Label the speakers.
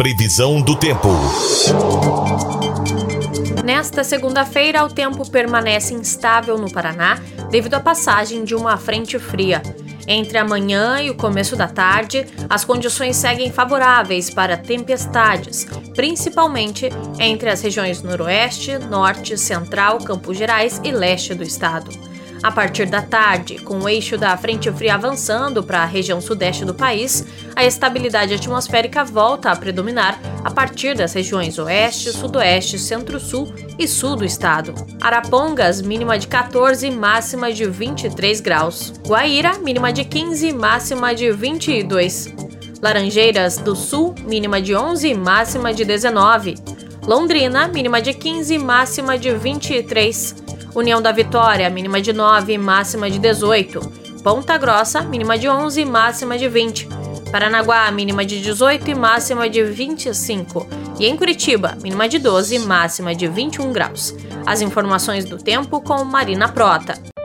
Speaker 1: Previsão do tempo.
Speaker 2: Nesta segunda-feira, o tempo permanece instável no Paraná devido à passagem de uma frente fria. Entre a manhã e o começo da tarde, as condições seguem favoráveis para tempestades, principalmente entre as regiões noroeste, norte, central, Campos Gerais e leste do estado. A partir da tarde, com o eixo da frente fria avançando para a região sudeste do país, a estabilidade atmosférica volta a predominar a partir das regiões oeste, sudoeste, centro-sul e sul do estado. Arapongas, mínima de 14, máxima de 23 graus. Guaíra, mínima de 15, máxima de 22. Laranjeiras do Sul, mínima de 11, máxima de 19. Londrina, mínima de 15, máxima de 23. União da Vitória, mínima de 9, máxima de 18. Ponta Grossa, mínima de 11, máxima de 20. Paranaguá, mínima de 18 e máxima de 25. E em Curitiba, mínima de 12, máxima de 21 graus. As informações do tempo com Marina Prota.